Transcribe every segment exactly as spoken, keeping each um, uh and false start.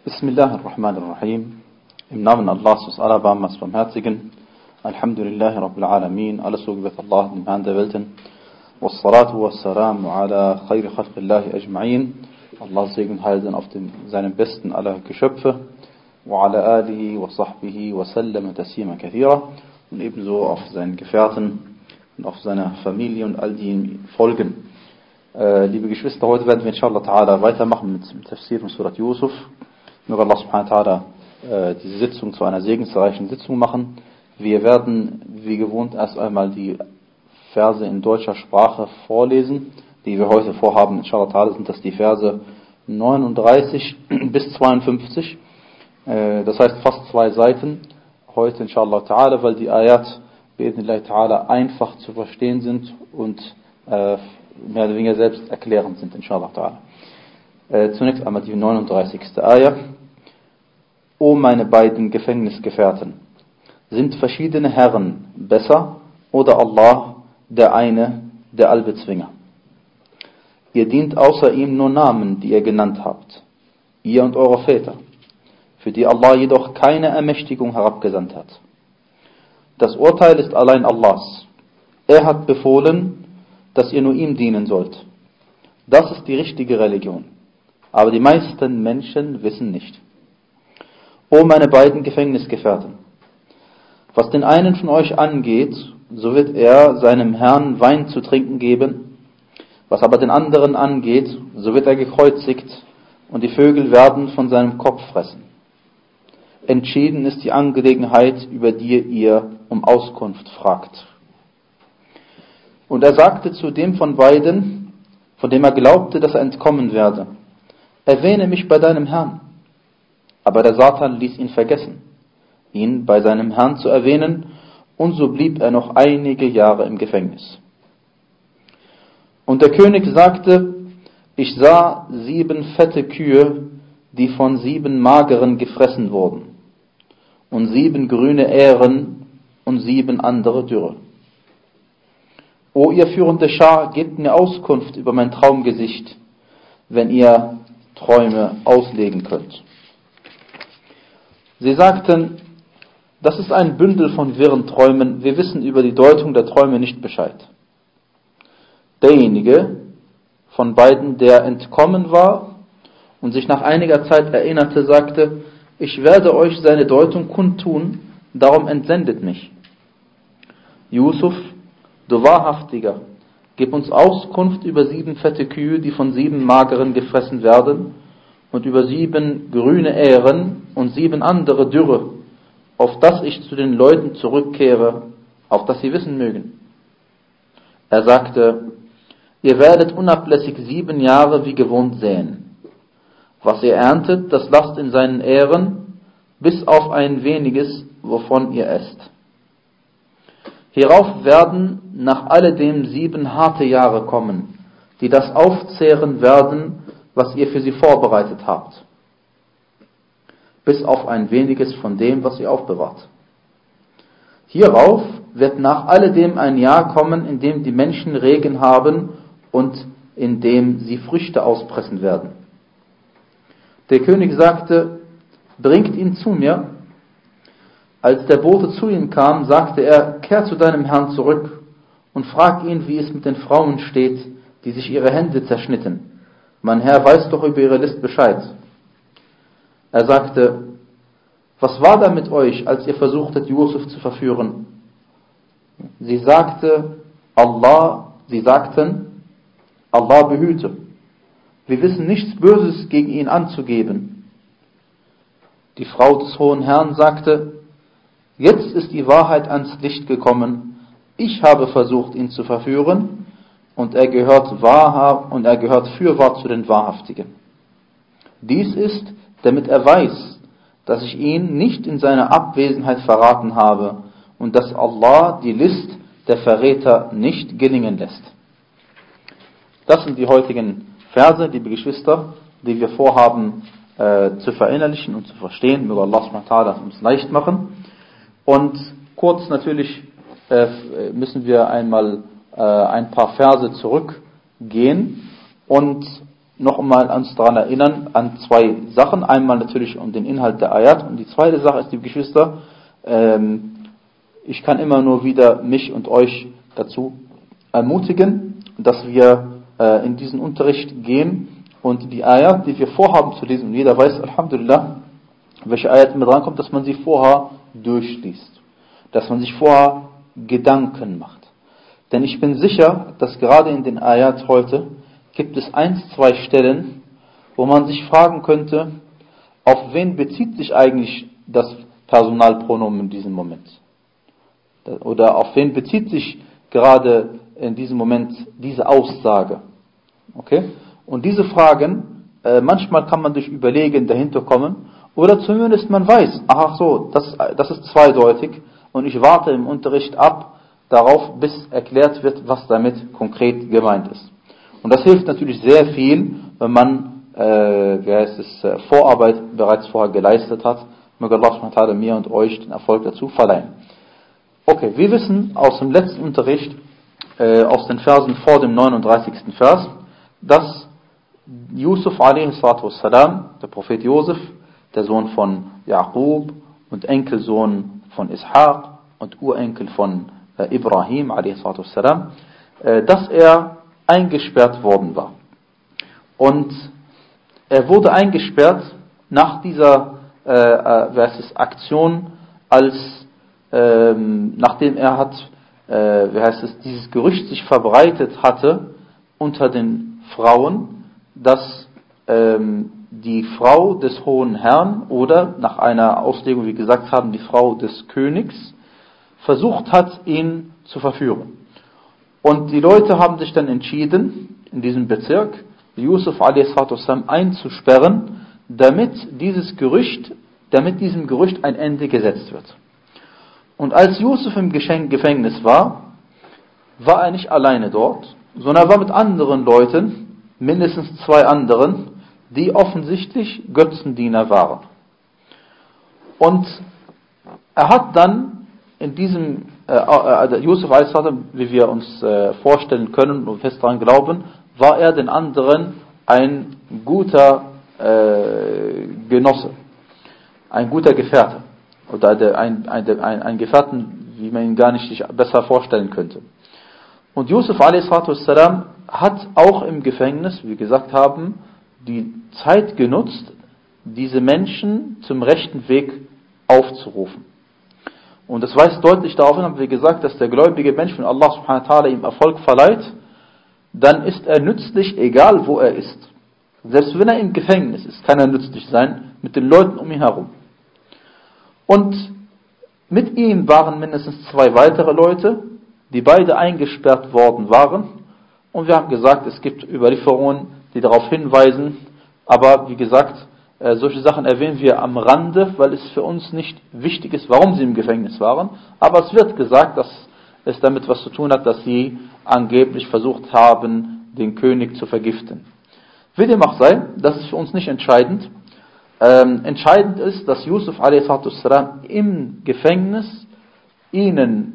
Bismillah ar-Rahman ar-Rahim. Im Namen Allahs, des Allerbarmers Barmherzigen. Alhamdulillahi Rabbil Alamin. Alles so gebet Allah, dem Herrn der Welten. Wassalatu wassalamu ala khayri khalqillahi ajma'in. Allahs Segen heilen auf dem, seinem besten aller Geschöpfe. Wa ala alihi wa sahbihi wa sallam taslima kathira. Und ebenso auf seinen Gefährten und auf seiner Familie und all die ihm folgen. Äh, liebe Geschwister, heute werden wir inshallah ta'ala weitermachen mit dem Tafsir von Surat Yusuf. Möge Allah subhanahu wa ta'ala äh, diese Sitzung zu einer segensreichen Sitzung machen. Wir werden, wie gewohnt, erst einmal die Verse in deutscher Sprache vorlesen, die wir heute vorhaben. Inshallah ta'ala sind das die Verse neununddreißig bis zweiundfünfzig. Äh, das heißt fast zwei Seiten. Heute inshallah ta'ala, weil die Ayat bi'idhnillahi ta'ala einfach zu verstehen sind und äh, mehr oder weniger selbst erklärend sind, inshallah ta'ala. Äh, zunächst einmal die neununddreißigste Ayah. O meine beiden Gefängnisgefährten, sind verschiedene Herren besser oder Allah, der eine, der Allbezwinger? Ihr dient außer ihm nur Namen, die ihr genannt habt, ihr und eure Väter, für die Allah jedoch keine Ermächtigung herabgesandt hat. Das Urteil ist allein Allahs. Er hat befohlen, dass ihr nur ihm dienen sollt. Das ist die richtige Religion. Aber die meisten Menschen wissen nicht. O meine beiden Gefängnisgefährten, was den einen von euch angeht, so wird er seinem Herrn Wein zu trinken geben. Was aber den anderen angeht, so wird er gekreuzigt und die Vögel werden von seinem Kopf fressen. Entschieden ist die Angelegenheit, über die ihr um Auskunft fragt. Und er sagte zu dem von beiden, von dem er glaubte, dass er entkommen werde: Erwähne mich bei deinem Herrn. Aber der Satan ließ ihn vergessen, ihn bei seinem Herrn zu erwähnen, und so blieb er noch einige Jahre im Gefängnis. Und der König sagte: Ich sah sieben fette Kühe, die von sieben mageren gefressen wurden, und sieben grüne Ähren und sieben andere dürre. O ihr führende Schar, gebt mir Auskunft über mein Traumgesicht, wenn ihr Träume auslegen könnt. Sie sagten: Das ist ein Bündel von wirren Träumen, wir wissen über die Deutung der Träume nicht Bescheid. Derjenige von beiden, der entkommen war und sich nach einiger Zeit erinnerte, sagte: Ich werde euch seine Deutung kundtun, darum entsendet mich. Yusuf, du Wahrhaftiger, gib uns Auskunft über sieben fette Kühe, die von sieben mageren gefressen werden, und über sieben grüne Ähren und sieben andere dürre, auf dass ich zu den Leuten zurückkehre, auf dass sie wissen mögen. Er sagte: Ihr werdet unablässig sieben Jahre wie gewohnt säen. Was ihr erntet, das lasst in seinen Ähren, bis auf ein weniges, wovon ihr esst. Hierauf werden nach alledem sieben harte Jahre kommen, die das aufzehren werden, was ihr für sie vorbereitet habt, bis auf ein weniges von dem, was ihr aufbewahrt. Hierauf wird nach alledem ein Jahr kommen, in dem die Menschen Regen haben und in dem sie Früchte auspressen werden. Der König sagte: Bringt ihn zu mir. Als der Bote zu ihm kam, sagte er: Kehr zu deinem Herrn zurück und frag ihn, wie es mit den Frauen steht, die sich ihre Hände zerschnitten. Mein Herr weiß doch über ihre List Bescheid. Er sagte: Was war da mit euch, als ihr versuchtet, Yusuf zu verführen? Sie sagte, Allah, sie sagten, Allah behüte. Wir wissen nichts Böses gegen ihn anzugeben. Die Frau des Hohen Herrn sagte: Jetzt ist die Wahrheit ans Licht gekommen. Ich habe versucht, ihn zu verführen, und er gehört wahrhaft und er gehört fürwahr zu den Wahrhaftigen. Dies ist, damit er weiß, dass ich ihn nicht in seiner Abwesenheit verraten habe und dass Allah die List der Verräter nicht gelingen lässt. Das sind die heutigen Verse, liebe Geschwister, die wir vorhaben äh, zu verinnerlichen und zu verstehen. Möge Allah subhanahu wa ta'ala uns leicht machen. Und kurz natürlich äh, müssen wir einmal äh, ein paar Verse zurückgehen und noch einmal uns daran erinnern, an zwei Sachen. Einmal natürlich um den Inhalt der Ayat und die zweite Sache ist, liebe Geschwister, ähm, ich kann immer nur wieder mich und euch dazu ermutigen, dass wir äh, in diesen Unterricht gehen und die Ayat, die wir vorhaben zu lesen, und jeder weiß, Alhamdulillah, welche Ayat mit rankommt, dass man sie vorher durchliest, dass man sich vorher Gedanken macht. Denn ich bin sicher, dass gerade in den Ayat heute gibt es eins, zwei Stellen, wo man sich fragen könnte, auf wen bezieht sich eigentlich das Personalpronomen in diesem Moment? Oder auf wen bezieht sich gerade in diesem Moment diese Aussage? Okay? Und diese Fragen, äh, manchmal kann man durch Überlegen dahinter kommen, oder zumindest man weiß, ach so, das, das ist zweideutig und ich warte im Unterricht ab darauf, bis erklärt wird, was damit konkret gemeint ist. Und das hilft natürlich sehr viel, wenn man äh, wie heißt es, äh, Vorarbeit bereits vorher geleistet hat. Möge Allah subhanahu wa ta'ala mir und euch den Erfolg dazu verleihen. Okay, wir wissen aus dem letzten Unterricht, äh, aus den Versen vor dem neununddreißigsten Vers, dass Yusuf a.s., der Prophet Josef, der Sohn von Jaqub und Enkelsohn von Ishaq und Urenkel von äh, Ibrahim a.s., äh, dass er eingesperrt worden war. Und er wurde eingesperrt nach dieser äh, äh, versus Aktion, als ähm, nachdem er hat, äh, wie heißt es, dieses Gerücht sich verbreitet hatte unter den Frauen, dass ähm, die Frau des hohen Herrn oder nach einer Auslegung, wie gesagt haben, die Frau des Königs versucht hat, ihn zu verführen. Und die Leute haben sich dann entschieden, in diesem Bezirk Yusuf a s. einzusperren, damit dieses Gerücht, damit diesem Gerücht ein Ende gesetzt wird. Und als Yusuf im Gefängnis war, war er nicht alleine dort, sondern er war mit anderen Leuten, mindestens zwei anderen, die offensichtlich Götzendiener waren. Und er hat dann in diesem, äh, äh, Yusuf a s., wie wir uns äh, vorstellen können und fest daran glauben, war er den anderen ein guter äh, Genosse, ein guter Gefährte oder der, ein, ein, ein, ein Gefährten, wie man ihn gar nicht sich besser vorstellen könnte. Und Yusuf a s. hat auch im Gefängnis, wie wir gesagt haben, die Zeit genutzt, diese Menschen zum rechten Weg aufzurufen. Und das weist deutlich darauf hin, haben wir gesagt, dass der gläubige Mensch, wenn Allah subhanahu wa ta'ala ihm Erfolg verleiht, dann ist er nützlich, egal wo er ist. Selbst wenn er im Gefängnis ist, kann er nützlich sein mit den Leuten um ihn herum. Und mit ihm waren mindestens zwei weitere Leute, die beide eingesperrt worden waren. Und wir haben gesagt, es gibt Überlieferungen, die darauf hinweisen, aber wie gesagt, äh, solche Sachen erwähnen wir am Rande, weil es für uns nicht wichtig ist, warum sie im Gefängnis waren. Aber es wird gesagt, dass es damit was zu tun hat, dass sie angeblich versucht haben, den König zu vergiften. Wie dem auch sei, das ist für uns nicht entscheidend. Ähm, entscheidend ist, dass Yusuf a s. im Gefängnis ihnen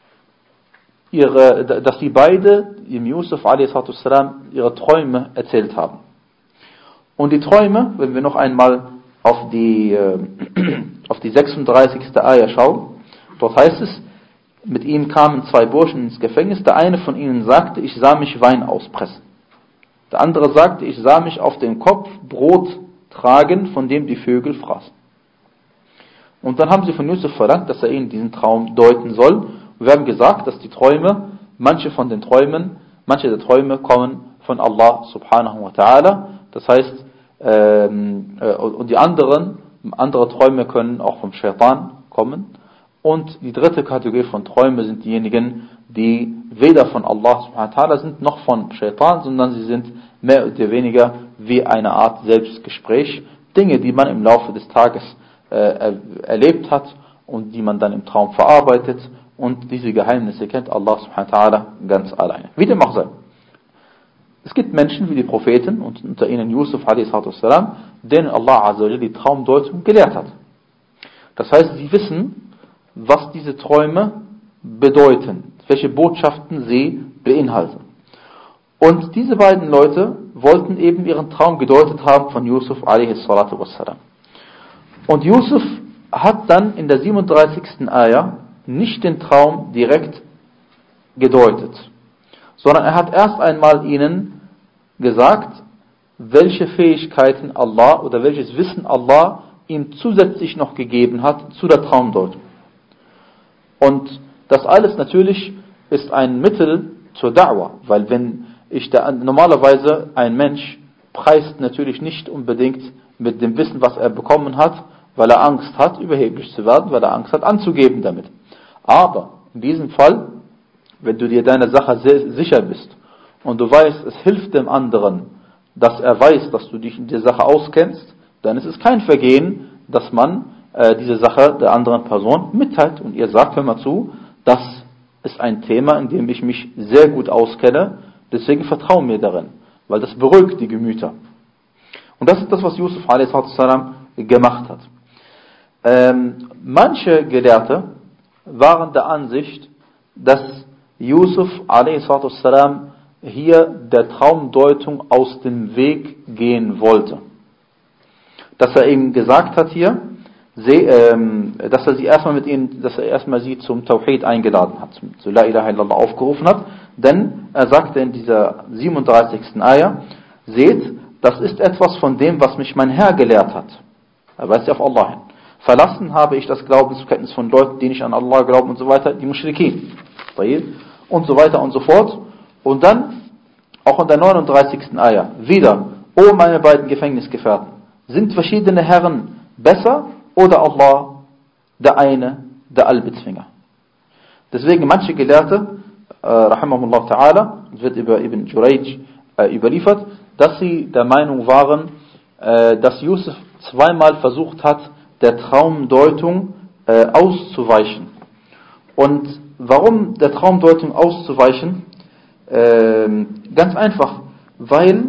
ihre, dass die beide, ihm Yusuf a s. ihre Träume erzählt haben. Und die Träume, wenn wir noch einmal auf die, äh, auf die sechsunddreißigste Ayah schauen, dort heißt es, mit ihm kamen zwei Burschen ins Gefängnis, der eine von ihnen sagte, ich sah mich Wein auspressen. Der andere sagte, ich sah mich auf dem Kopf Brot tragen, von dem die Vögel fraßen. Und dann haben sie von Yusuf verlangt, dass er ihnen diesen Traum deuten soll. Und wir haben gesagt, dass die Träume, manche von den Träumen, manche der Träume kommen von Allah subhanahu wa ta'ala. Das heißt, ähm, äh, und die anderen, andere Träume können auch vom Shaitan kommen. Und die dritte Kategorie von Träumen sind diejenigen, die weder von Allah subhanahu wa ta'ala sind, noch von Shaitan, sondern sie sind mehr oder weniger wie eine Art Selbstgespräch. Dinge, die man im Laufe des Tages äh, er, erlebt hat und die man dann im Traum verarbeitet. Und diese Geheimnisse kennt Allah subhanahu wa ta'ala ganz alleine. Wie dem auch sei. Es gibt Menschen wie die Propheten und unter ihnen Yusuf a s., denen Allah azza wa jalla die Traumdeutung gelehrt hat. Das heißt, sie wissen, was diese Träume bedeuten, welche Botschaften sie beinhalten. Und diese beiden Leute wollten eben ihren Traum gedeutet haben von Yusuf alaihi salatu wassalam. Und Yusuf hat dann in der siebenunddreißigsten Ayah nicht den Traum direkt gedeutet, sondern er hat erst einmal ihnen gesagt, welche Fähigkeiten Allah oder welches Wissen Allah ihm zusätzlich noch gegeben hat zu der Traumdeutung. Und das alles natürlich ist ein Mittel zur Da'wah, weil wenn ich da, normalerweise ein Mensch preist natürlich nicht unbedingt mit dem Wissen, was er bekommen hat, weil er Angst hat, überheblich zu werden, weil er Angst hat, anzugeben damit. Aber in diesem Fall, wenn du dir deiner Sache sehr sicher bist und du weißt, es hilft dem anderen, dass er weiß, dass du dich in der Sache auskennst, dann ist es kein Vergehen, dass man äh, diese Sache der anderen Person mitteilt und ihr sagt, hör mal zu, das ist ein Thema, in dem ich mich sehr gut auskenne, deswegen vertraue mir darin, weil das beruhigt die Gemüter. Und das ist das, was Yusuf alaihi salam gemacht hat. Ähm, manche Gelehrte waren der Ansicht, dass Yusuf alaihi salam hier der Traumdeutung aus dem Weg gehen wollte. Dass er eben gesagt hat hier, sie, ähm, dass er sie erstmal mit ihnen, dass er erstmal sie zum Tawhid eingeladen hat, zu La ilaha illallah aufgerufen hat, denn er sagte in dieser siebenunddreißigsten Ayah, seht, das ist etwas von dem, was mich mein Herr gelehrt hat. Er weist ja auf Allah hin. Verlassen habe ich das Glaubensbekenntnis von Leuten, die nicht an Allah glauben und so weiter, die Muschrikin. Und so weiter und so fort. Und dann, auch in der neununddreißigsten Ayah, wieder, O meine beiden Gefängnisgefährten, sind verschiedene Herren besser oder Allah, der eine, der Allbezwinger? Deswegen manche Gelehrte, äh, rahimahullah ta'ala, es wird über Ibn Jurayj äh, überliefert, dass sie der Meinung waren, äh, dass Yusuf zweimal versucht hat, der Traumdeutung äh, auszuweichen. Und warum der Traumdeutung auszuweichen? Äh, ganz einfach, weil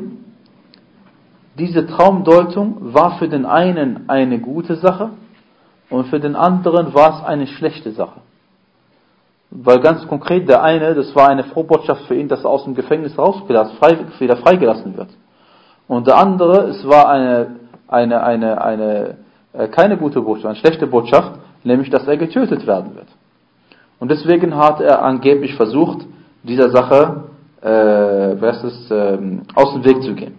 diese Traumdeutung war für den einen eine gute Sache und für den anderen war es eine schlechte Sache. Weil ganz konkret der eine, das war eine Frohbotschaft für ihn, dass er aus dem Gefängnis rausgelassen, frei, wieder freigelassen wird. Und der andere, es war eine, eine, eine, eine, äh, keine gute Botschaft, eine schlechte Botschaft, nämlich, dass er getötet werden wird. Und deswegen hat er angeblich versucht, dieser Sache, äh, was ist, äh, aus dem Weg zu gehen.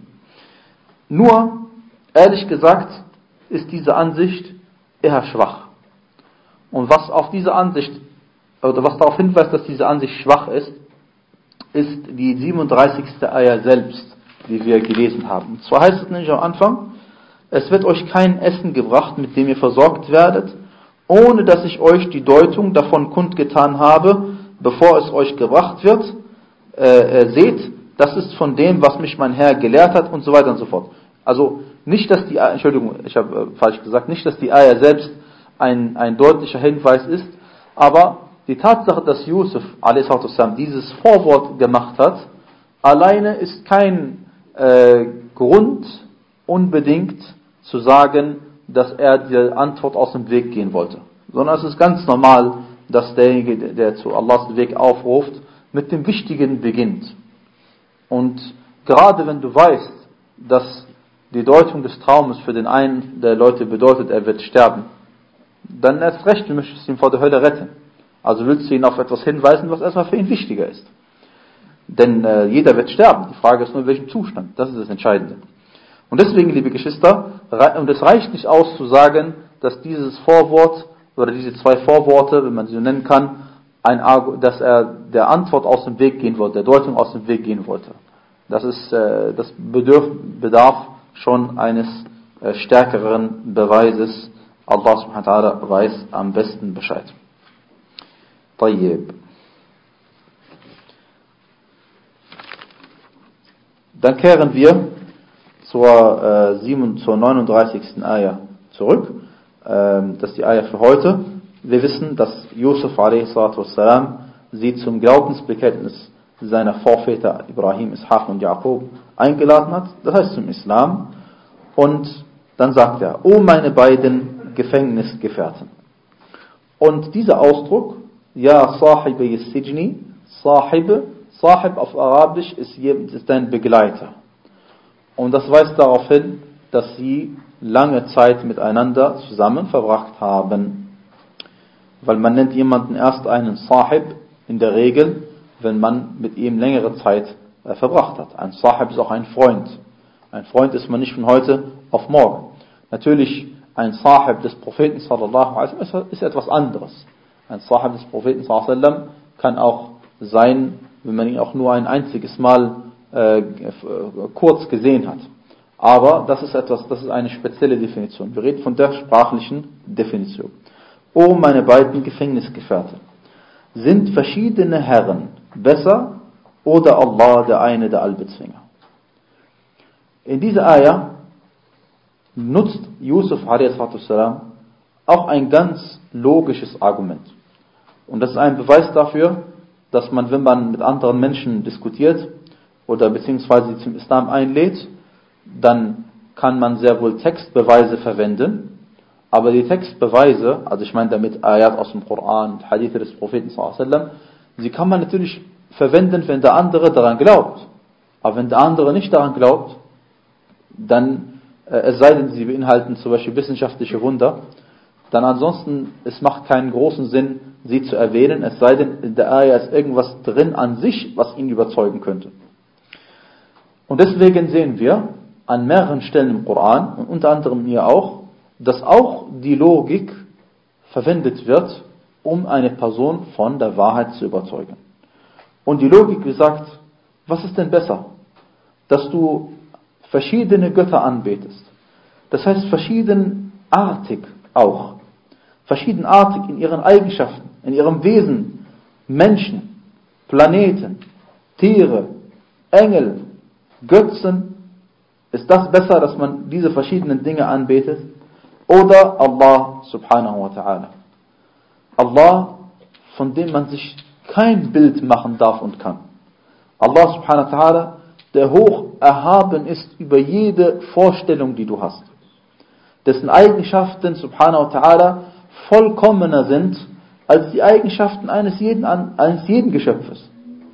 Nur, ehrlich gesagt, ist diese Ansicht eher schwach. Und was auf diese Ansicht, oder was darauf hinweist, dass diese Ansicht schwach ist, ist die siebenunddreißigste Ayah selbst, die wir gelesen haben. Und zwar heißt es nämlich am Anfang, es wird euch kein Essen gebracht, mit dem ihr versorgt werdet, ohne dass ich euch die Deutung davon kundgetan habe, bevor es euch gebracht wird. Äh, seht, das ist von dem, was mich mein Herr gelehrt hat und so weiter und so fort. Also nicht, dass die, Entschuldigung, ich habe äh, falsch gesagt, nicht, dass die Ayah selbst ein, ein deutlicher Hinweis ist, aber die Tatsache, dass Yusuf alaihi salam dieses Vorwort gemacht hat, alleine ist kein äh, Grund unbedingt zu sagen, dass er die Antwort aus dem Weg gehen wollte. Sondern es ist ganz normal, dass derjenige, der zu Allahs Weg aufruft, mit dem Wichtigen beginnt. Und gerade wenn du weißt, dass die Deutung des Traumes für den einen der Leute bedeutet, er wird sterben, dann erst recht, du möchtest ihn vor der Hölle retten. Also willst du ihn auf etwas hinweisen, was erstmal für ihn wichtiger ist. Denn äh, jeder wird sterben. Die Frage ist nur, in welchem Zustand. Das ist das Entscheidende. Und deswegen, liebe Geschwister, und es reicht nicht aus zu sagen, dass dieses Vorwort oder diese zwei Vorworte, wenn man sie so nennen kann, ein, dass er der Antwort aus dem Weg gehen wollte, der Deutung aus dem Weg gehen wollte. Das ist, äh, das bedarf, bedarf schon eines äh, stärkeren Beweises. Allah subhanahu wa ta'ala weiß am besten Bescheid. Tayyib. Dann kehren wir zur, äh, sieben, zur neununddreißigsten Ayah zurück. Ähm, das ist die Ayah für heute. Wir wissen, dass Yusuf alaihi wassalam sie zum Glaubensbekenntnis seiner Vorväter Ibrahim, Ishaq und Jakob eingeladen hat. Das heißt zum Islam. Und dann sagt er, O meine beiden Gefängnisgefährten. Und dieser Ausdruck, Ja Sahib Sijni, Sahib, Sahib auf Arabisch ist, ist dein Begleiter. Und das weist darauf hin, dass sie lange Zeit miteinander zusammen verbracht haben. Weil man nennt jemanden erst einen Sahib in der Regel, wenn man mit ihm längere Zeit äh, verbracht hat. Ein Sahib ist auch ein Freund. Ein Freund ist man nicht von heute auf morgen. Natürlich, ein Sahib des Propheten sallallahu alaihi wasallam ist etwas anderes. Ein Sahib des Propheten sallallahu alaihi wasallam kann auch sein, wenn man ihn auch nur ein einziges Mal äh, kurz gesehen hat. Aber das ist etwas, das ist eine spezielle Definition. Wir reden von der sprachlichen Definition. O meine beiden Gefängnisgefährten, sind verschiedene Herren besser oder Allah der eine, der Allbezwinger? In dieser Ayah nutzt Yusuf a s. auch ein ganz logisches Argument. Und das ist ein Beweis dafür, dass man, wenn man mit anderen Menschen diskutiert oder beziehungsweise sie zum Islam einlädt, dann kann man sehr wohl Textbeweise verwenden, aber die Textbeweise, also ich meine damit Ayat aus dem Koran und Hadithe des Propheten sallallahu alaihi wasallam, sie kann man natürlich verwenden, wenn der andere daran glaubt. Aber wenn der andere nicht daran glaubt, dann, äh, es sei denn, sie beinhalten zum Beispiel wissenschaftliche Wunder, dann ansonsten, es macht keinen großen Sinn, sie zu erwähnen, es sei denn, in der Ayah ist irgendwas drin an sich, was ihn überzeugen könnte. Und deswegen sehen wir an mehreren Stellen im Koran und unter anderem hier auch, dass auch die Logik verwendet wird, um eine Person von der Wahrheit zu überzeugen. Und die Logik besagt, was ist denn besser? Dass du verschiedene Götter anbetest. Das heißt verschiedenartig auch. Verschiedenartig in ihren Eigenschaften, in ihrem Wesen. Menschen, Planeten, Tiere, Engel, Götzen. Ist das besser, dass man diese verschiedenen Dinge anbetet? Oder Allah subhanahu wa ta'ala? Allah, von dem man sich kein Bild machen darf und kann. Allah subhanahu wa ta'ala, der hoch erhaben ist über jede Vorstellung, die du hast. Dessen Eigenschaften subhanahu wa ta'ala vollkommener sind als die Eigenschaften eines jeden, eines jeden Geschöpfes.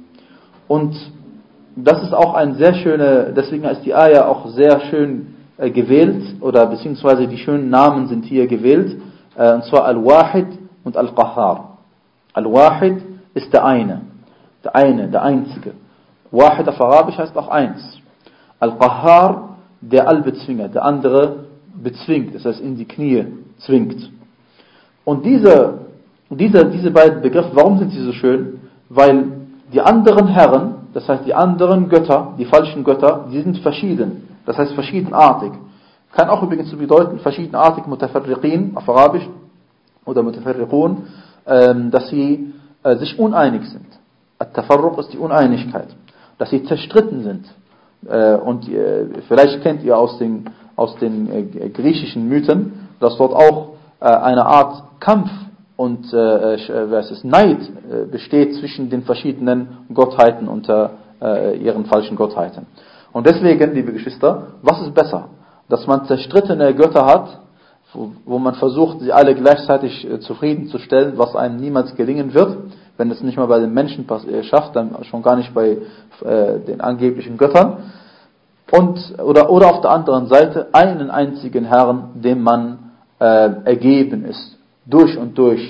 Und das ist auch ein sehr schöne, deswegen ist die Ayah auch sehr schön äh, gewählt, oder beziehungsweise die schönen Namen sind hier gewählt, äh, und zwar Al-Wahid und Al-Qahhar. Al-Wahid ist der eine, der eine, der einzige. Wahid auf Arabisch heißt auch eins. Al-Qahhar, der Allbezwinger, der andere bezwingt, das heißt in die Knie zwingt. Und diese, diese, diese beiden Begriffe, warum sind sie so schön? Weil die anderen Herren, das heißt die anderen Götter, die falschen Götter, die sind verschieden. Das heißt verschiedenartig. Kann auch übrigens so bedeuten, verschiedenartig Mutafarriqin auf Arabisch oder Mutafarriqun, ähm, dass sie äh, sich uneinig sind. At-Tafarruq ist die Uneinigkeit. Dass sie zerstritten sind. Äh, und äh, vielleicht kennt ihr aus den, aus den äh, griechischen Mythen, dass dort auch äh, eine Art Kampf und äh, es ist Neid äh, besteht zwischen den verschiedenen Gottheiten unter äh, ihren falschen Gottheiten. Und deswegen, liebe Geschwister, was ist besser? Dass man zerstrittene Götter hat, wo, wo man versucht, sie alle gleichzeitig äh, zufriedenzustellen, was einem niemals gelingen wird, wenn es nicht mal bei den Menschen äh, schafft, dann schon gar nicht bei äh, den angeblichen Göttern. Und, oder, oder auf der anderen Seite einen einzigen Herrn, dem man äh, ergeben ist. Durch und durch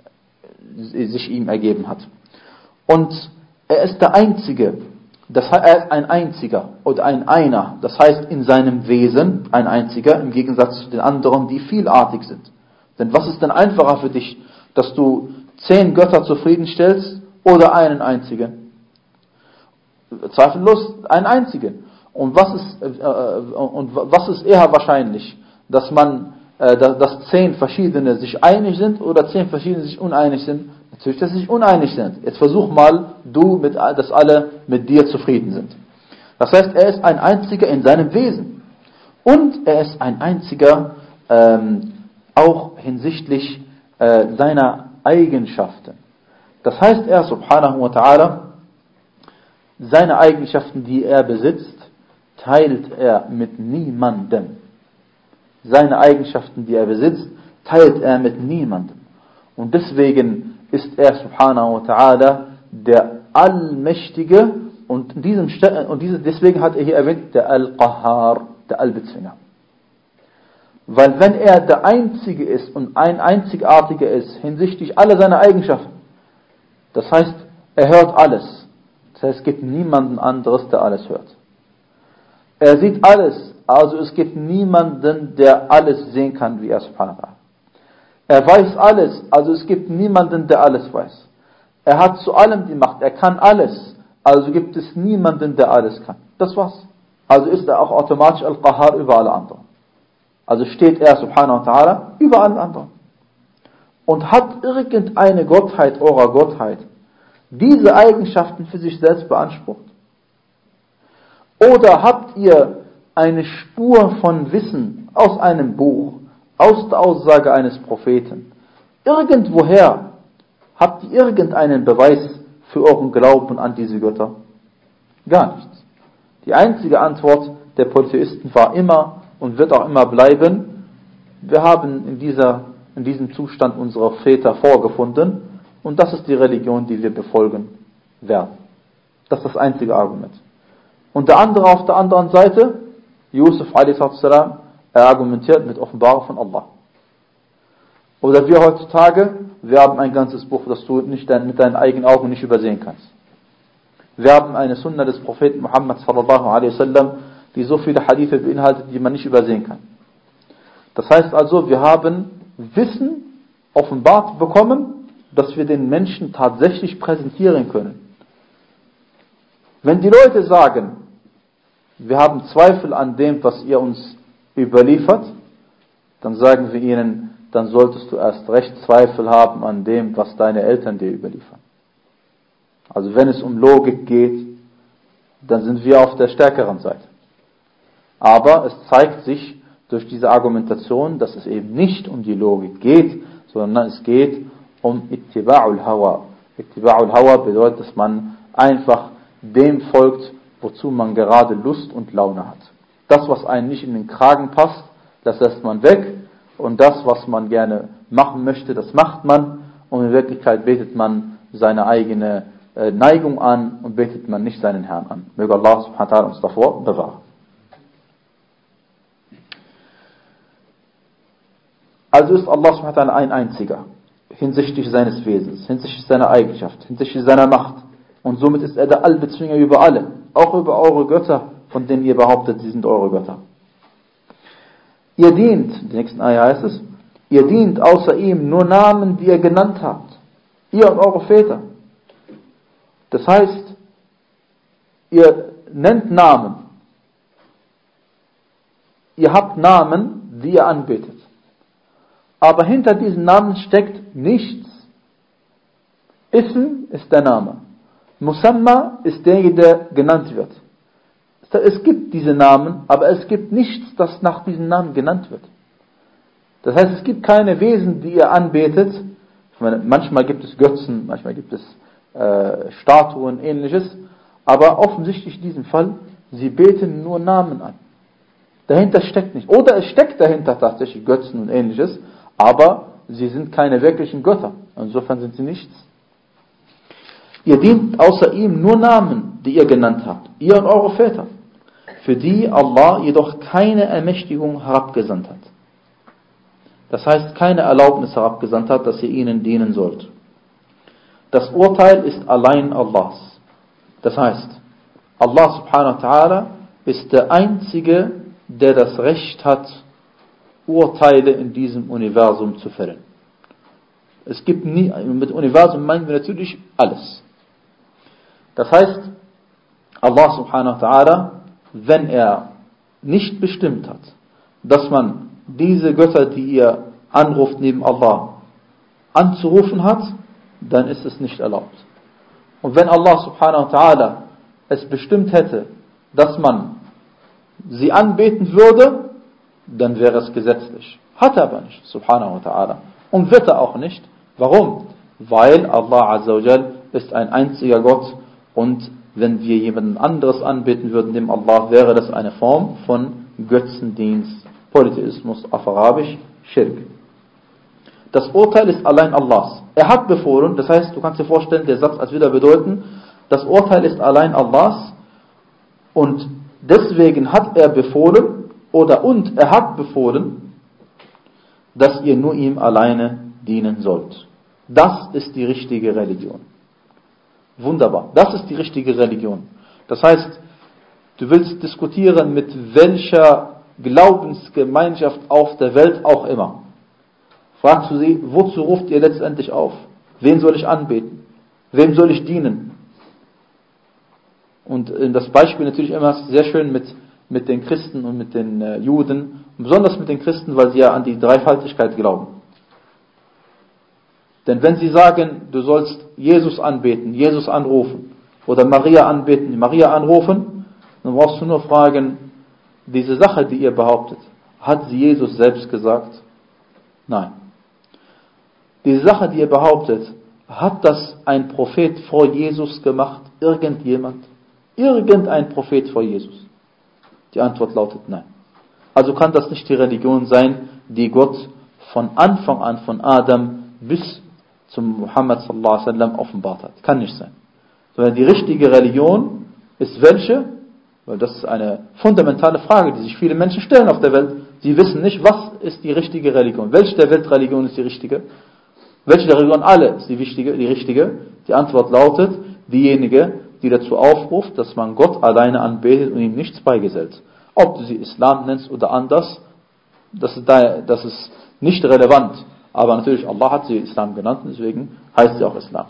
sich ihm ergeben hat. Und er ist der Einzige, das heißt, er ist ein Einziger oder ein Einer, das heißt in seinem Wesen ein Einziger, im Gegensatz zu den anderen, die vielartig sind. Denn was ist denn einfacher für dich, dass du zehn Götter zufriedenstellst oder einen einzigen? Zweifellos einen einzigen. Und was ist, äh, und was ist eher wahrscheinlich, dass man dass zehn verschiedene sich einig sind oder zehn verschiedene sich uneinig sind? Natürlich, dass sie sich uneinig sind. Jetzt versuch mal, du, mit, dass alle mit dir zufrieden sind. Das heißt, er ist ein Einziger in seinem Wesen. Und er ist ein Einziger ähm, auch hinsichtlich äh, seiner Eigenschaften. Das heißt, er, subhanahu wa ta'ala, seine Eigenschaften, die er besitzt, teilt er mit niemandem. Seine Eigenschaften, die er besitzt, teilt er mit niemandem. Und deswegen ist er, subhanahu wa ta'ala, der Allmächtige und, in diesem, und diese, deswegen hat er hier erwähnt, der Al-Qahar, der Allbezwinger. Weil wenn er der Einzige ist und ein Einzigartiger ist hinsichtlich aller seiner Eigenschaften, das heißt, er hört alles. Das heißt, es gibt niemanden anderes, der alles hört. Er sieht alles, also es gibt niemanden, der alles sehen kann, wie er subhanahu wa ta'ala. Er weiß alles, also es gibt niemanden, der alles weiß. Er hat zu allem die Macht, er kann alles, also gibt es niemanden, der alles kann. Das war's. Also ist er auch automatisch Al-Qahar über alle anderen. Also steht er subhanahu wa ta'ala über alle anderen. Und hat irgendeine Gottheit eurer Gottheit diese Eigenschaften für sich selbst beansprucht? Oder habt ihr eine Spur von Wissen aus einem Buch, aus der Aussage eines Propheten? Irgendwoher habt ihr irgendeinen Beweis für euren Glauben an diese Götter? Gar nichts. Die einzige Antwort der Polytheisten war immer und wird auch immer bleiben: Wir haben in, dieser, in diesem Zustand unsere Väter vorgefunden und das ist die Religion, die wir befolgen werden. Das ist das einzige Argument. Und der andere auf der anderen Seite, Yusuf a s. er argumentiert mit Offenbarung von Allah. Oder wir heutzutage, wir haben ein ganzes Buch, das du nicht mit deinen eigenen Augen nicht übersehen kannst. Wir haben eine Sunna des Propheten Muhammad sallallahu alaihi wasallam, die so viele Hadithe beinhaltet, die man nicht übersehen kann. Das heißt also, wir haben Wissen offenbart bekommen, das wir den Menschen tatsächlich präsentieren können. Wenn die Leute sagen, wir haben Zweifel an dem, was ihr uns überliefert, dann sagen wir ihnen, dann solltest du erst recht Zweifel haben an dem, was deine Eltern dir überliefern. Also wenn es um Logik geht, dann sind wir auf der stärkeren Seite. Aber es zeigt sich durch diese Argumentation, dass es eben nicht um die Logik geht, sondern es geht um Ittiba'ul Hawa. Ittiba'ul Hawa bedeutet, dass man einfach dem folgt, wozu man gerade Lust und Laune hat. Das, was einem nicht in den Kragen passt, das lässt man weg. Und das, was man gerne machen möchte, das macht man. Und in Wirklichkeit betet man seine eigene Neigung an und betet man nicht seinen Herrn an. Möge Allah subhanahu wa ta'ala uns davor bewahren. Also ist Allah subhanahu wa ta'ala ein einziger hinsichtlich seines Wesens, hinsichtlich seiner Eigenschaft, hinsichtlich seiner Macht. Und somit ist er der Allbezwinger über alle, auch über eure Götter, von denen ihr behauptet, sie sind eure Götter. Ihr dient, in der nächsten Ayah heißt es, ihr dient außer ihm nur Namen, die ihr genannt habt. Ihr und eure Väter. Das heißt, ihr nennt Namen. Ihr habt Namen, die ihr anbetet. Aber hinter diesen Namen steckt nichts. Ism ist der Name. Musamma ist derjenige, der genannt wird. Es gibt diese Namen, aber es gibt nichts, das nach diesen Namen genannt wird. Das heißt, es gibt keine Wesen, die ihr anbetet. Ich meine, manchmal gibt es Götzen, manchmal gibt es äh, Statuen, ähnliches. Aber offensichtlich in diesem Fall, sie beten nur Namen an. Dahinter steckt nicht. Oder es steckt dahinter tatsächlich Götzen und ähnliches, aber sie sind keine wirklichen Götter. Insofern sind sie nichts. Ihr dient außer ihm nur Namen, die ihr genannt habt. Ihr und eure Väter. Für die Allah jedoch keine Ermächtigung herabgesandt hat. Das heißt, keine Erlaubnis herabgesandt hat, dass ihr ihnen dienen sollt. Das Urteil ist allein Allahs. Das heißt, Allah subhanahu wa ta'ala ist der Einzige, der das Recht hat, Urteile in diesem Universum zu fällen. Es gibt nie, mit Universum meinen wir natürlich alles. Das heißt, Allah subhanahu wa ta'ala, wenn er nicht bestimmt hat, dass man diese Götter, die ihr anruft neben Allah, anzurufen hat, dann ist es nicht erlaubt. Und wenn Allah subhanahu wa ta'ala es bestimmt hätte, dass man sie anbeten würde, dann wäre es gesetzlich. Hat er aber nicht, subhanahu wa ta'ala. Und wird er auch nicht. Warum? Weil Allah azza wa jal ist ein einziger Gott und wenn wir jemanden anderes anbeten würden, neben Allah, wäre das eine Form von Götzendienst, Polytheismus, auf Arabisch, Schirk. Das Urteil ist allein Allahs. Er hat befohlen, das heißt, du kannst dir vorstellen, der Satz als wieder bedeuten, das Urteil ist allein Allahs und deswegen hat er befohlen, oder und er hat befohlen, dass ihr nur ihm alleine dienen sollt. Das ist die richtige Religion. Wunderbar, das ist die richtige Religion. Das heißt, du willst diskutieren mit welcher Glaubensgemeinschaft auf der Welt auch immer. Fragst du sie, wozu ruft ihr letztendlich auf? Wen soll ich anbeten? Wem soll ich dienen? Und das Beispiel natürlich immer sehr schön mit, mit den Christen und mit den äh, Juden, und besonders mit den Christen, weil sie ja an die Dreifaltigkeit glauben. Denn wenn sie sagen, du sollst Jesus anbeten, Jesus anrufen, oder Maria anbeten, Maria anrufen, dann brauchst du nur fragen, diese Sache, die ihr behauptet, hat sie Jesus selbst gesagt? Nein. Diese Sache, die ihr behauptet, hat das ein Prophet vor Jesus gemacht? Irgendjemand? Irgendein Prophet vor Jesus? Die Antwort lautet nein. Also kann das nicht die Religion sein, die Gott von Anfang an, von Adam bis zum Muhammad sallallahu alaihi wasallam offenbart hat. Kann nicht sein. Sondern die richtige Religion ist welche? Weil das ist eine fundamentale Frage, die sich viele Menschen stellen auf der Welt. Sie wissen nicht, was ist die richtige Religion. Welche der Weltreligion ist die richtige? Welche der Religion alle ist die wichtige, die richtige? Die Antwort lautet, diejenige, die dazu aufruft, dass man Gott alleine anbetet und ihm nichts beigesellt. Ob du sie Islam nennst oder anders, das ist, da, das ist nicht relevant. Aber natürlich, Allah hat sie Islam genannt, deswegen heißt sie auch Islam.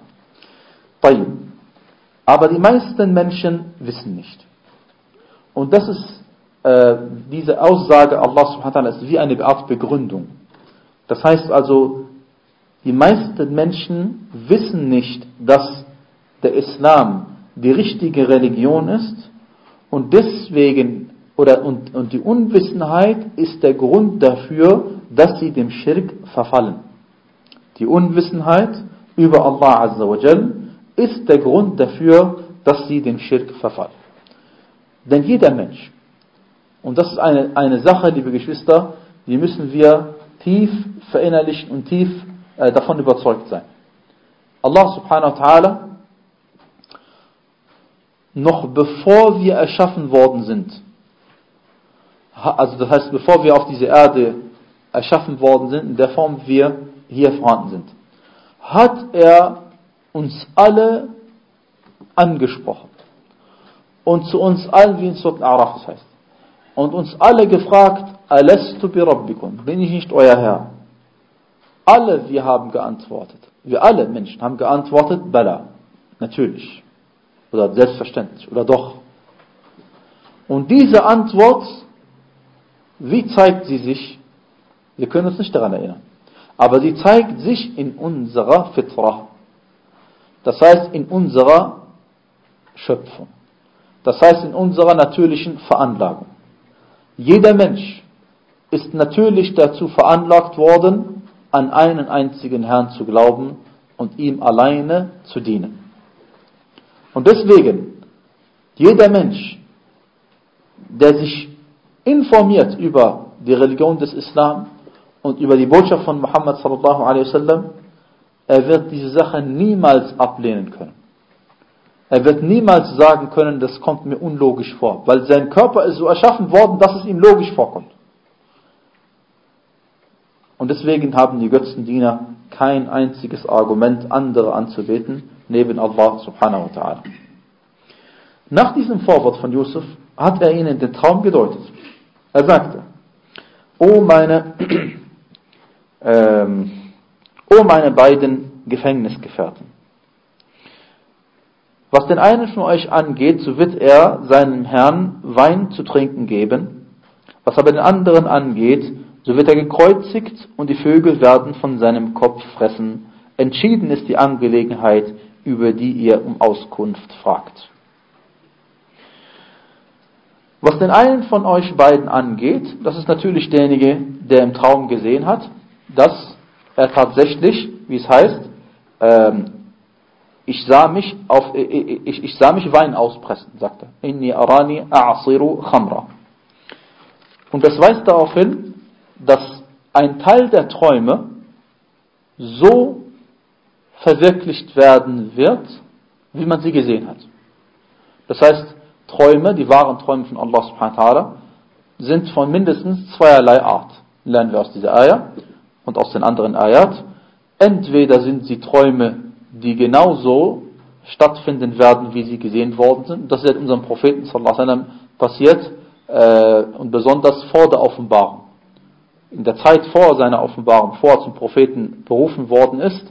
Aber die meisten Menschen wissen nicht. Und das ist, äh, diese Aussage Allah subhanahu wa ta'ala ist wie eine Art Begründung. Das heißt also, die meisten Menschen wissen nicht, dass der Islam die richtige Religion ist und deswegen, oder, und, und die Unwissenheit ist der Grund dafür, dass sie dem Schirk verfallen. Die Unwissenheit über Allah Azza wa Jal ist der Grund dafür, dass sie dem Schirk verfallen. Denn jeder Mensch, und das ist eine, eine Sache, liebe Geschwister, die müssen wir tief verinnerlichen und tief äh, davon überzeugt sein. Allah subhanahu wa ta'ala, noch bevor wir erschaffen worden sind, also das heißt, bevor wir auf diese Erde erschaffen worden sind, in der Form wir hier vorhanden sind, hat er uns alle angesprochen. Und zu uns allen, wie in Surat Al-A'raf das heißt, und uns alle gefragt, Alastu bi Rabbikum, bin ich nicht euer Herr? Alle wir haben geantwortet. Wir alle Menschen haben geantwortet, Bala, natürlich. Oder selbstverständlich, oder doch. Und diese Antwort, wie zeigt sie sich? Wir können uns nicht daran erinnern. Aber sie zeigt sich in unserer Fitrah. Das heißt, in unserer Schöpfung. Das heißt, in unserer natürlichen Veranlagung. Jeder Mensch ist natürlich dazu veranlagt worden, an einen einzigen Herrn zu glauben und ihm alleine zu dienen. Und deswegen, jeder Mensch, der sich informiert über die Religion des Islam und über die Botschaft von Muhammad sallallahu alaihi wasallam, er wird diese Sache niemals ablehnen können. Er wird niemals sagen können, das kommt mir unlogisch vor, weil sein Körper ist so erschaffen worden, dass es ihm logisch vorkommt. Und deswegen haben die Götzendiener kein einziges Argument, andere anzubeten, neben Allah subhanahu wa ta'ala. Nach diesem Vorwort von Yusuf hat er ihnen den Traum gedeutet. Er sagte, O meine, ähm, O meine beiden Gefängnisgefährten, was den einen von euch angeht, so wird er seinem Herrn Wein zu trinken geben, was aber den anderen angeht, so wird er gekreuzigt und die Vögel werden von seinem Kopf fressen. Entschieden ist die Angelegenheit, über die ihr um Auskunft fragt. Was den einen von euch beiden angeht, das ist natürlich derjenige, der im Traum gesehen hat, dass er tatsächlich, wie es heißt, ähm, ich sah mich auf, ich, ich, ich sah mich Wein auspressen, sagt er. Inni arani a'asiru khamra. Und das weist darauf hin, dass ein Teil der Träume so verwirklicht werden wird, wie man sie gesehen hat. Das heißt, Träume, die wahren Träume von Allah subhanahu wa ta'ala, sind von mindestens zweierlei Art. Lernen wir aus dieser Ayah und aus den anderen Ayat. Entweder sind sie Träume, die genauso stattfinden werden, wie sie gesehen worden sind. Das ist mit unserem Propheten sallallahu alaihi wasallam passiert, äh, und besonders vor der Offenbarung. In der Zeit vor seiner Offenbarung, bevor er zum Propheten berufen worden ist,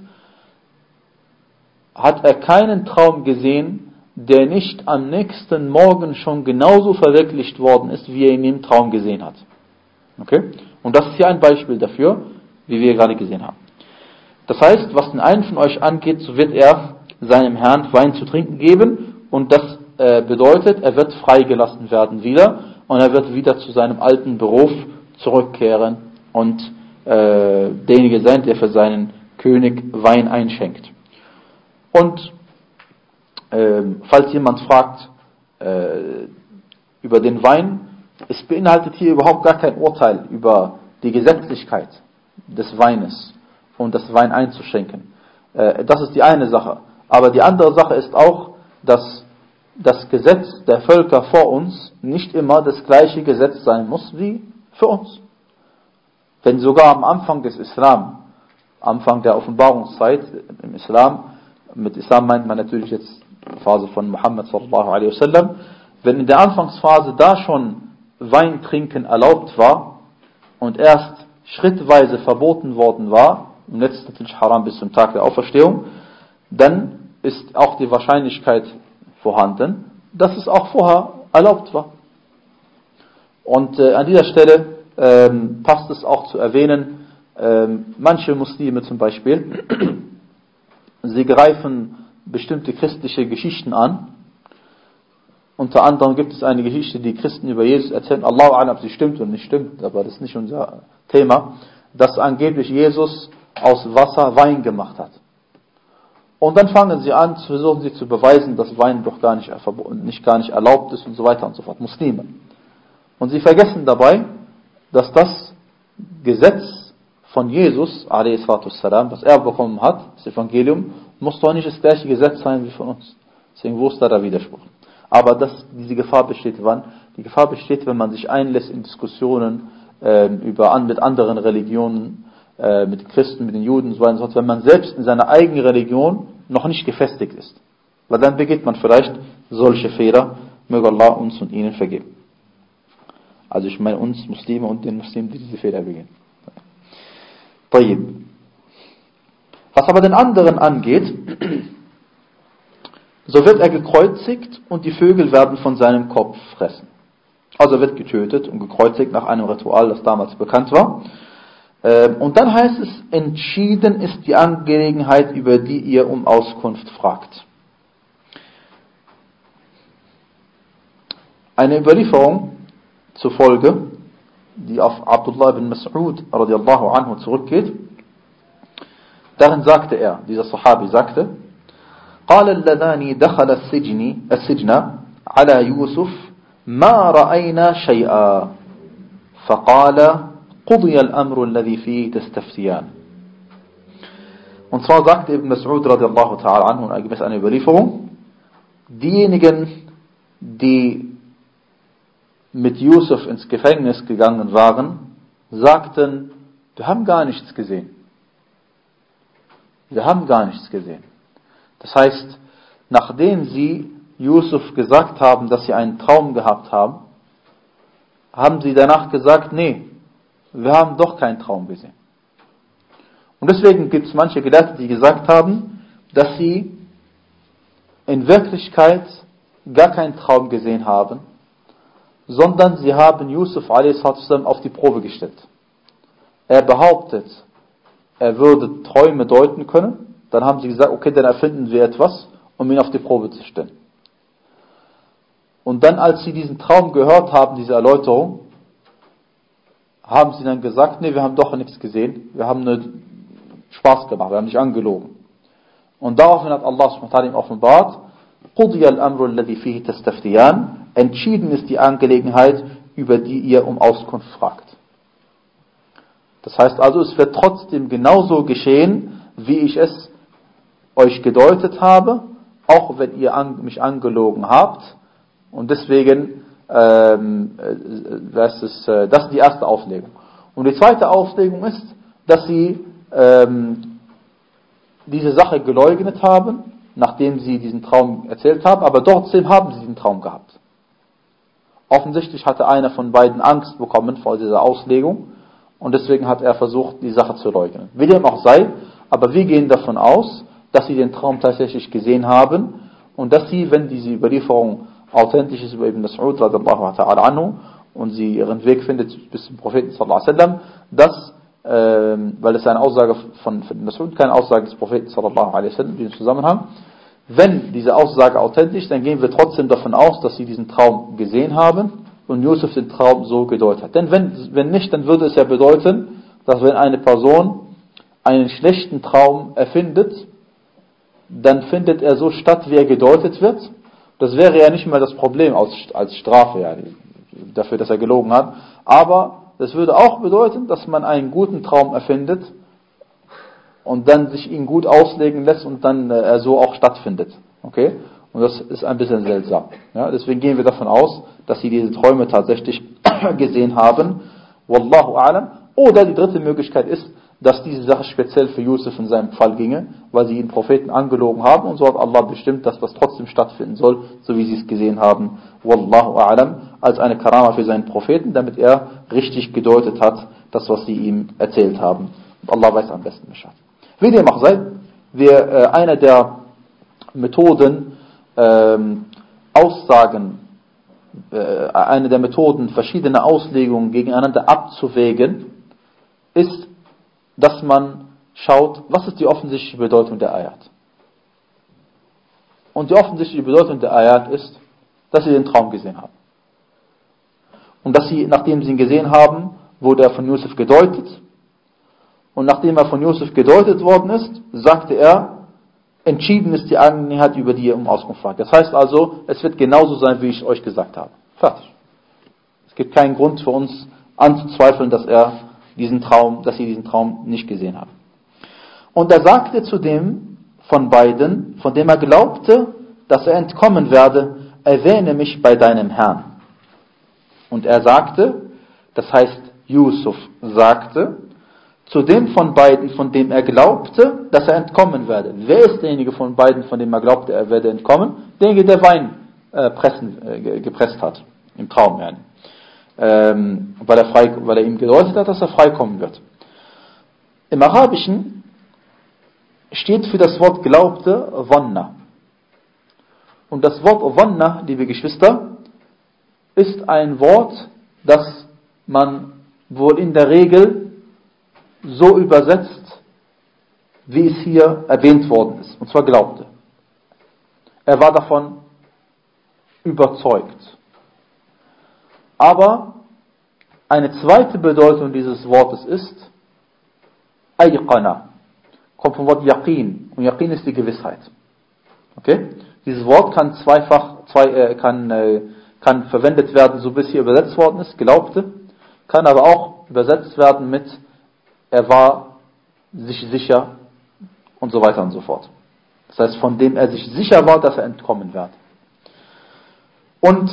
hat er keinen Traum gesehen, der nicht am nächsten Morgen schon genauso verwirklicht worden ist, wie er ihn im Traum gesehen hat. Okay? Und das ist hier ein Beispiel dafür, wie wir gerade gesehen haben. Das heißt, was den einen von euch angeht, so wird er seinem Herrn Wein zu trinken geben, und das äh, bedeutet, er wird freigelassen werden wieder, und er wird wieder zu seinem alten Beruf zurückkehren und äh, derjenige sein, der für seinen König Wein einschenkt. Und äh, falls jemand fragt äh, über den Wein, es beinhaltet hier überhaupt gar kein Urteil über die Gesetzlichkeit des Weines und das Wein einzuschenken. Äh, das ist die eine Sache. Aber die andere Sache ist auch, dass das Gesetz der Völker vor uns nicht immer das gleiche Gesetz sein muss wie für uns. Wenn sogar am Anfang des Islam, Anfang der Offenbarungszeit im Islam, mit Islam meint man natürlich jetzt die Phase von Muhammad sallallahu alaihi wasallam, wenn in der Anfangsphase da schon Wein trinken erlaubt war und erst schrittweise verboten worden war, und jetzt natürlich haram bis zum Tag der Auferstehung, dann ist auch die Wahrscheinlichkeit vorhanden, dass es auch vorher erlaubt war. Und äh, an dieser Stelle ähm, passt es auch zu erwähnen, ähm, manche Muslime zum Beispiel, sie greifen bestimmte christliche Geschichten an. Unter anderem gibt es eine Geschichte, die Christen über Jesus erzählen, Allahu a'lam, ob sie stimmt oder nicht stimmt, aber das ist nicht unser Thema, dass angeblich Jesus aus Wasser Wein gemacht hat. Und dann fangen sie an, versuchen sie zu beweisen, dass Wein doch gar nicht, nicht, gar nicht erlaubt ist und so weiter und so fort. Muslime. Und sie vergessen dabei, dass das Gesetz von Jesus, a s, was er bekommen hat, das Evangelium, muss doch nicht das gleiche Gesetz sein wie von uns. Deswegen, wo ist da der Widerspruch? Aber dass diese Gefahr besteht, wann? Die Gefahr besteht, wenn man sich einlässt in Diskussionen äh, über, mit anderen Religionen, äh, mit den Christen, mit den Juden und so weiter und so fort, wenn man selbst in seiner eigenen Religion noch nicht gefestigt ist. Weil dann begeht man vielleicht solche Fehler, möge Allah uns und ihnen vergeben. Also ich meine uns Muslime und den Muslimen, die diese Fehler begehen. Tayyib. Was aber den anderen angeht, so wird er gekreuzigt und die Vögel werden von seinem Kopf fressen. Also er wird getötet und gekreuzigt nach einem Ritual, das damals bekannt war. Und dann heißt es, entschieden ist die Angelegenheit, über die ihr um Auskunft fragt. Eine Überlieferung zufolge, die auf Abdullah ibn Mas'ud radiallahu anhu zurückgeht, darin sagte er, dieser Sahabi sagte, قال اللذان دخل السجن السجن على يوسف ما رأينا شيئا فقال قضي الأمر الذي فيه تستفتيان. Und zwar sagte Ibn Mas'ud radiallahu ta'ala anhu, und gemäß einer Überlieferung, diejenigen, die mit Yusuf ins Gefängnis gegangen waren, sagten, wir haben gar nichts gesehen. Wir haben gar nichts gesehen. Das heißt, nachdem sie Yusuf gesagt haben, dass sie einen Traum gehabt haben, haben sie danach gesagt, nee, wir haben doch keinen Traum gesehen. Und deswegen gibt es manche Gelehrte, die gesagt haben, dass sie in Wirklichkeit gar keinen Traum gesehen haben, sondern sie haben Yusuf a s auf die Probe gestellt. Er behauptet, er würde Träume deuten können. Dann haben sie gesagt, okay, dann erfinden wir etwas, um ihn auf die Probe zu stellen. Und dann, als sie diesen Traum gehört haben, diese Erläuterung, haben sie dann gesagt, nee, wir haben doch nichts gesehen, wir haben nur Spaß gemacht, wir haben nicht angelogen. Und daraufhin hat Allah subhanahu wa ta'ala ihm offenbart, قُضِيَ الْأَمْرُ الَّذِي فِيهِ تَسْتَفْتِيَانِ, entschieden ist die Angelegenheit, über die ihr um Auskunft fragt. Das heißt also, es wird trotzdem genauso geschehen, wie ich es euch gedeutet habe, auch wenn ihr an, mich angelogen habt. Und deswegen, ähm, das ist, äh, das ist die erste Auslegung. Und die zweite Auslegung ist, dass sie ähm, diese Sache geleugnet haben, nachdem sie diesen Traum erzählt haben, aber trotzdem haben sie diesen Traum gehabt. Offensichtlich hatte einer von beiden Angst bekommen vor dieser Auslegung und deswegen hat er versucht, die Sache zu leugnen. Wie dem auch sei, aber wir gehen davon aus, dass sie den Traum tatsächlich gesehen haben und dass sie, wenn diese Überlieferung authentisch ist über Ibn Mas'ud radiyallahu ta'ala anhu und sie ihren Weg findet bis zum Propheten sallallahu alaihi wasallam, dass, ähm, weil es eine Aussage von, von Ibn Mas'ud, keine Aussage des Propheten sallallahu alaihi wasallam in diesem Zusammenhang, wenn diese Aussage authentisch ist, dann gehen wir trotzdem davon aus, dass sie diesen Traum gesehen haben und Yusuf den Traum so gedeutet hat. Denn wenn, wenn nicht, dann würde es ja bedeuten, dass wenn eine Person einen schlechten Traum erfindet, dann findet er so statt, wie er gedeutet wird. Das wäre ja nicht mal das Problem als, als Strafe, ja, dafür, dass er gelogen hat. Aber das würde auch bedeuten, dass man einen guten Traum erfindet und dann sich ihn gut auslegen lässt und dann äh, er so auch stattfindet. Okay? Und das ist ein bisschen seltsam. Ja? Deswegen gehen wir davon aus, dass sie diese Träume tatsächlich gesehen haben. Wallahu a'lam. Oder die dritte Möglichkeit ist, dass diese Sache speziell für Yusuf in seinem Fall ginge, weil sie den Propheten angelogen haben und so hat Allah bestimmt, dass das trotzdem stattfinden soll, so wie sie es gesehen haben. Wallahu a'lam. Als eine Karama für seinen Propheten, damit er richtig gedeutet hat, das, was sie ihm erzählt haben. Und Allah weiß am besten Bescheid. Wie dem auch sei, wir, äh, eine der Methoden, ähm, Aussagen, äh, eine der Methoden, verschiedene Auslegungen gegeneinander abzuwägen, ist, dass man schaut, was ist die offensichtliche Bedeutung der Ayat. Und die offensichtliche Bedeutung der Ayat ist, dass sie den Traum gesehen haben. Und dass sie, nachdem sie ihn gesehen haben, wurde er von Yusuf gedeutet. Und nachdem er von Yusuf gedeutet worden ist, sagte er, entschieden ist die Angelegenheit, über die ihr um Auskunft fragt. Das heißt also, es wird genauso sein, wie ich es euch gesagt habe. Fertig. Es gibt keinen Grund für uns anzuzweifeln, dass er diesen Traum, dass sie diesen Traum nicht gesehen haben. Und er sagte zu dem von beiden, von dem er glaubte, dass er entkommen werde, erwähne mich bei deinem Herrn. Und er sagte, das heißt, Yusuf sagte, zu dem von beiden, von dem er glaubte, dass er entkommen werde. Wer ist derjenige von beiden, von dem er glaubte, er werde entkommen? Derjenige, der Wein äh, pressen, äh, gepresst hat, im Traum. Ja. Ähm, weil, er frei, weil er ihm gedeutet hat, dass er freikommen wird. Im Arabischen steht für das Wort glaubte Wanna. Und das Wort Wanna, liebe Geschwister, ist ein Wort, das man wohl in der Regel so übersetzt, wie es hier erwähnt worden ist. Und zwar glaubte. Er war davon überzeugt. Aber eine zweite Bedeutung dieses Wortes ist Ayqana. Kommt vom Wort Yaqin. Und Yaqin ist die Gewissheit. Okay? Dieses Wort kann zweifach, zwei, äh, kann, äh, kann verwendet werden, so wie es hier übersetzt worden ist, glaubte. Kann aber auch übersetzt werden mit er war sich sicher und so weiter und so fort. Das heißt, von dem er sich sicher war, dass er entkommen wird. Und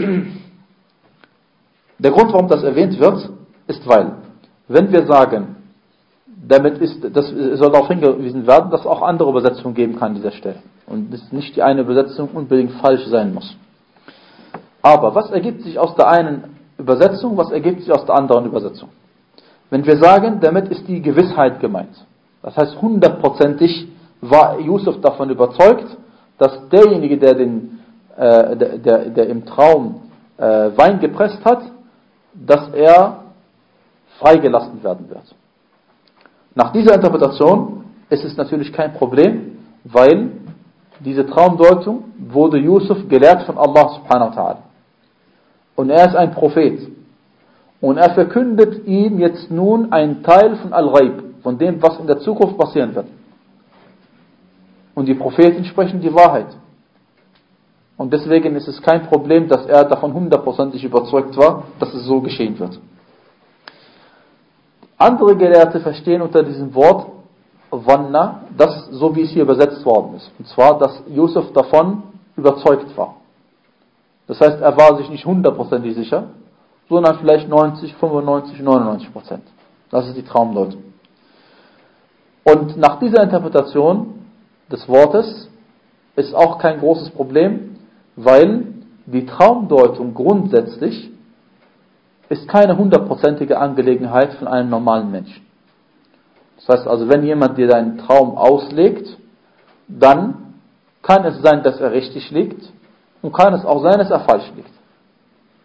der Grund, warum das erwähnt wird, ist, weil, wenn wir sagen, damit ist, das soll darauf hingewiesen werden, dass es auch andere Übersetzungen geben kann an dieser Stelle. Und dass nicht die eine Übersetzung unbedingt falsch sein muss. Aber was ergibt sich aus der einen Übersetzung, was ergibt sich aus der anderen Übersetzung? Wenn wir sagen, damit ist die Gewissheit gemeint. Das heißt, hundertprozentig war Yusuf davon überzeugt, dass derjenige, der, den, äh, der, der, der im Traum äh, Wein gepresst hat, dass er freigelassen werden wird. Nach dieser Interpretation ist es natürlich kein Problem, weil diese Traumdeutung wurde Yusuf gelehrt von Allah subhanahu wa ta'ala. Und er ist ein Prophet. Und er verkündet ihm jetzt nun einen Teil von Al-Ghaib, von dem, was in der Zukunft passieren wird. Und die Propheten sprechen die Wahrheit. Und deswegen ist es kein Problem, dass er davon hundertprozentig überzeugt war, dass es so geschehen wird. Andere Gelehrte verstehen unter diesem Wort Wanna, das so wie es hier übersetzt worden ist. Und zwar, dass Yusuf davon überzeugt war. Das heißt, er war sich nicht hundertprozentig sicher, sondern vielleicht neunzig, fünfundneunzig, neunundneunzig Prozent. Das ist die Traumdeutung. Und nach dieser Interpretation des Wortes ist auch kein großes Problem, weil die Traumdeutung grundsätzlich ist keine hundertprozentige Angelegenheit von einem normalen Menschen. Das heißt also, wenn jemand dir deinen Traum auslegt, dann kann es sein, dass er richtig liegt und kann es auch sein, dass er falsch liegt.